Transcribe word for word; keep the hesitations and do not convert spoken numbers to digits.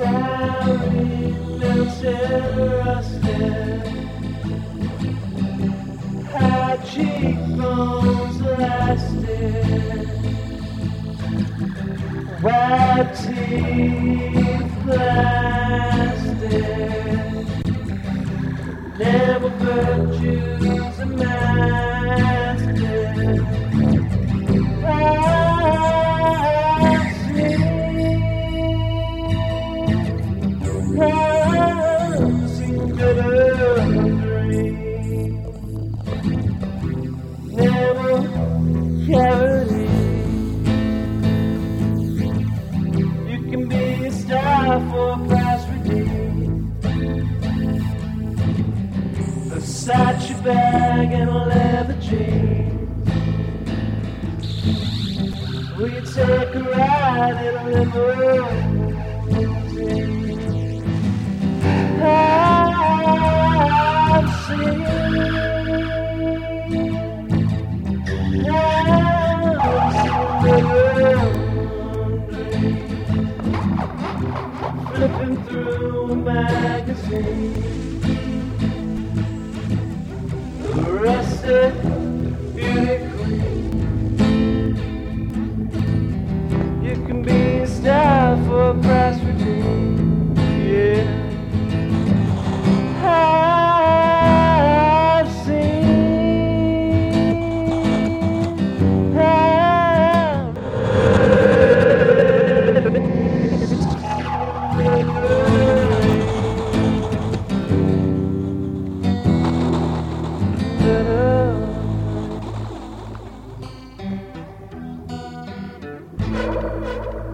Starry, melted, rusted, high cheekbones lasted, white teeth plastic, never virtues amassed. You can be a star for a price redeemed. Versace bag and a leather chain. Will you take a ride in a limousine? I've seen, I've seen flipping through a magazine, the rusted beauty queen. You can be a star for a price redeemed. Yeah, I've seen, I've seen.